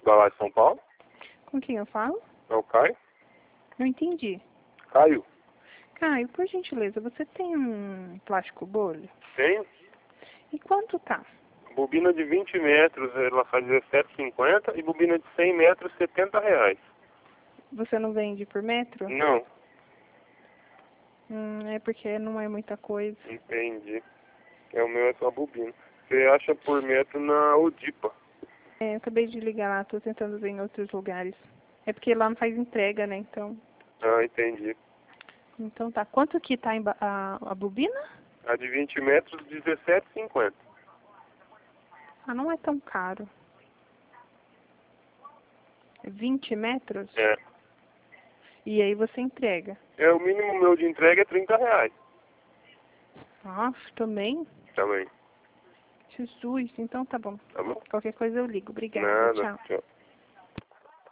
da lá de São Paulo. Com quem eu falo? É o Caio. Não entendi. Caio. Caio, por gentileza, você tem um plástico bolha? Tenho. E quanto tá? Bobina de 20 metros, ela faz 17,50 e bobina de 100 metros, R$ 70. Você não vende por metro? Não. É porque não é muita coisa. Entendi. O meu é só bobina. Você acha por metro na Odipa. Eu acabei de ligar lá, tô tentando ver em outros lugares. É porque lá não faz entrega, né? Ah, entendi. Então tá. Quanto que tá a bobina? A de 20 metros, 17,50. Ah, não é tão caro. 20 metros? É. E aí você entrega. O mínimo meu de entrega é R$ 30. Nossa, também? Também. Jesus, então tá bom. Tá bom? Qualquer coisa eu ligo. Obrigada, Nada. tchau. Tchau.